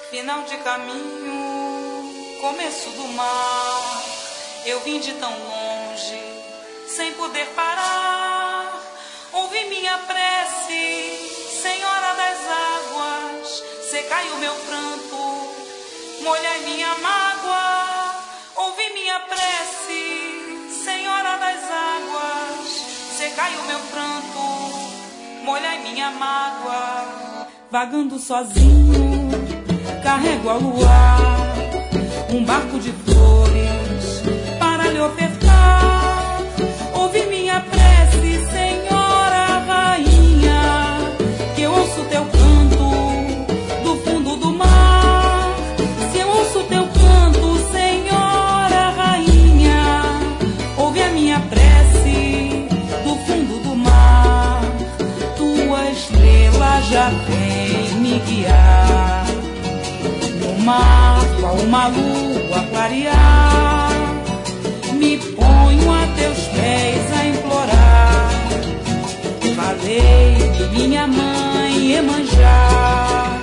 Final de caminho, começo do mar. Eu vim de tão longe, sem poder parar. Ouvi minha prece, Senhora das águas. Secai o meu pranto, molhai minha mágoa. Ouvi minha prece, Senhora das águas. Secai o meu pranto, molhai minha mágoa. Vagando sozinho, carrego ao luar um barco de flores para lhe ofertar. Ouvi minha prece, Senhora Rainha, que eu ouço teu canto do fundo do mar. Se eu ouço teu canto, Senhora Rainha, ouve a minha prece do fundo do mar. Tua estrela já vem me guiar no mar, qual uma lua clarear. Me ponho a teus pés a implorar. Falei-me, minha mãe Iemanjá.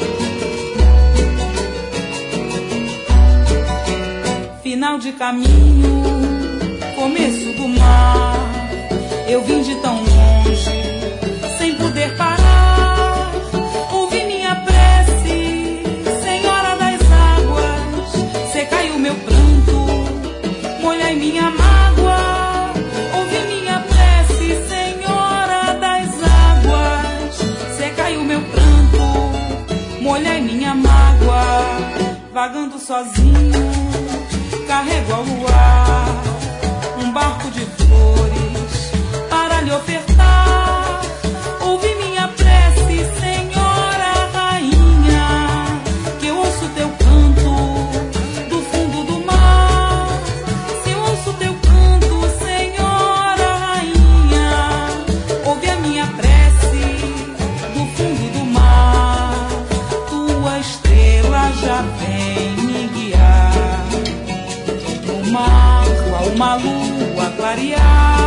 Final de caminho, começo do mar. Eu vim de tão longe, sem poder parar. Ouvi minha prece, Senhora das águas. Secai o meu pranto, molhai minha mágoa. Ouvi minha prece, Senhora das águas. Secai o meu pranto, molhai minha mágoa. Vagando sozinho, carrego ao luar um barco de flores para lhe ofertar. Ouvi minha prece, Senhora Rainha, que eu ouço teu canto do fundo do mar. Se eu ouço teu canto, Senhora Rainha, ouve a minha prece do fundo do mar. Tua estrela já vem me guiar no mar, qual uma lua clarear.